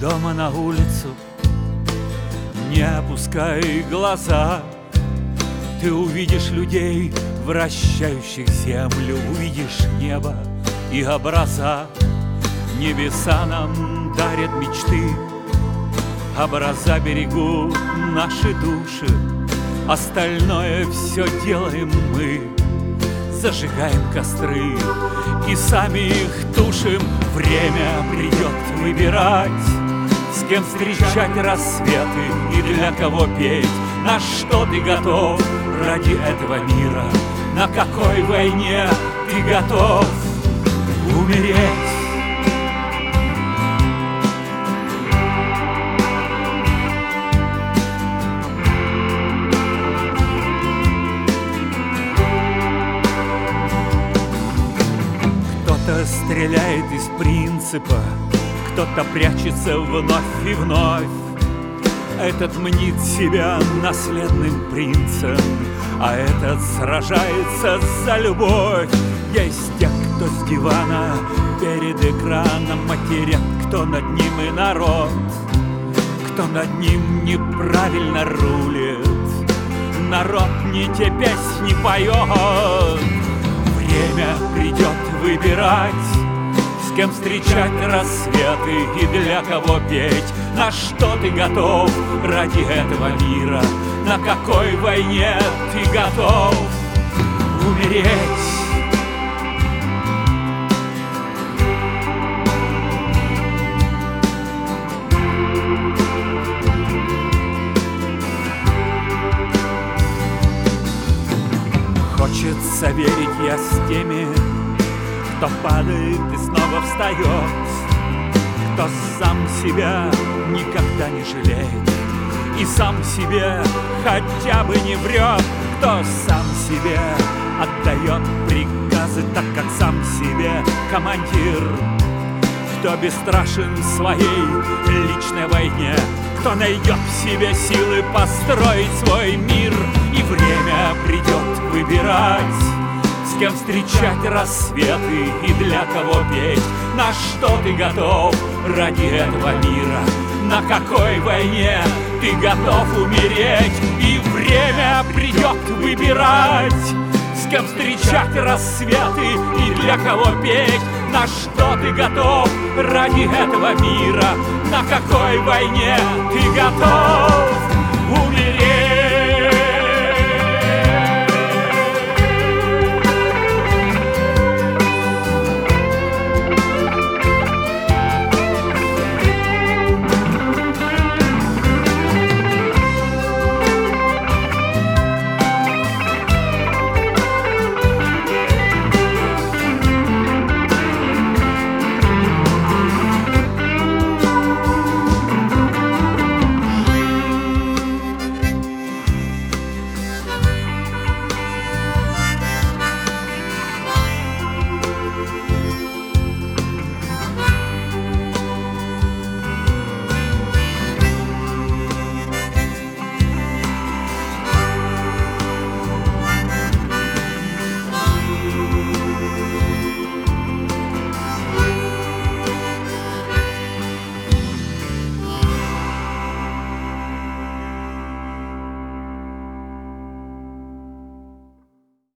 дома на улицу, не опускай глаза. Ты увидишь людей, вращающих землю, увидишь небо и образа. Небеса нам дарят мечты, образа берегут наши души. Остальное все делаем мы, зажигаем костры и сами их тушим. Время придет выбирать, с кем встречать рассветы и для кого петь. На что ты готов ради этого мира? На какой войне ты готов умереть? Кто-то стреляет из принципа, кто-то прячется вновь и вновь. Этот мнит себя наследным принцем, а этот сражается за любовь. Есть те, кто с дивана перед экраном матерят, кто над ним и народ, кто над ним неправильно рулит. Народ не те песни поет. Время придет выбирать, с кем встречать рассветы и для кого петь. На что ты готов ради этого мира? На какой войне ты готов умереть? Хочется верить я с теми, кто падает и снова встает, кто сам себя никогда не жалеет и сам себе хотя бы не врет, кто сам себе отдает приказы, так как сам себе командир, кто бесстрашен в своей личной войне, кто найдет в себе силы построить свой мир. И время придет выбирать, с кем встречать рассветы и для кого петь. На что ты готов ради этого мира? На какой войне ты готов умереть? И время придет выбирать, с кем встречать рассветы и для кого петь. На что ты готов ради этого мира? На какой войне ты готов умереть?